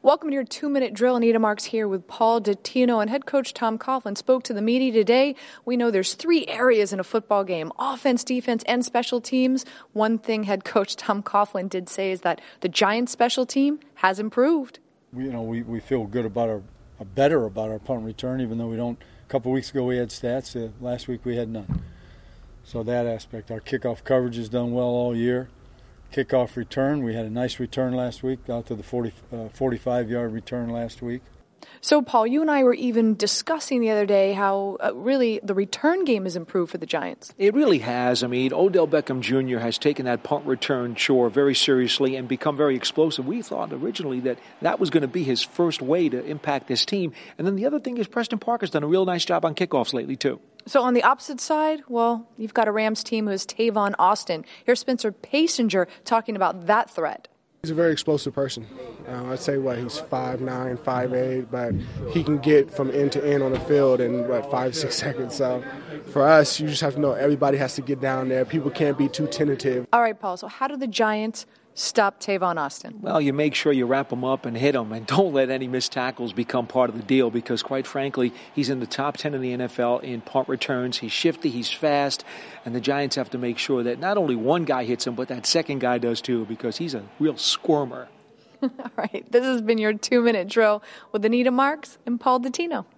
Welcome to your 2-minute drill. Anita Marks here with Paul Dottino, and head coach Tom Coughlin spoke to the media today. We know there's 3 areas in a football game: offense, defense, and special teams. One thing head coach Tom Coughlin did say is that the Giants' special team has improved. We feel good about better about our punt return, even though we don't. A couple weeks ago we had stats. Last week we had none. So that aspect, our kickoff coverage has done well all year. Kickoff return, we had a nice return last week, out to the 45-yard return last week. So, Paul, you and I were even discussing the other day how really the return game has improved for the Giants. It really has. I mean, Odell Beckham Jr. has taken that punt return chore very seriously and become very explosive. We thought originally that was going to be his first way to impact this team. And then the other thing is Preston Parker's done a real nice job on kickoffs lately, too. So on the opposite side, well, you've got a Rams team who is Tavon Austin. Here's Spencer Pasinger talking about that threat. He's a very explosive person. I'd say, he's 5'9", 5'8", but he can get from end to end on the field in, 5-6 seconds. So for us, you just have to know everybody has to get down there. People can't be too tentative. All right, Paul, so how do the Giants stop Tavon Austin? Well, you make sure you wrap him up and hit him, and don't let any missed tackles become part of the deal, because quite frankly, he's in the top 10 in the NFL in punt returns. He's shifty, he's fast, and the Giants have to make sure that not only one guy hits him, but that second guy does too, because he's a real squirmer. All right, this has been your 2-minute drill with Anita Marks and Paul Dottino.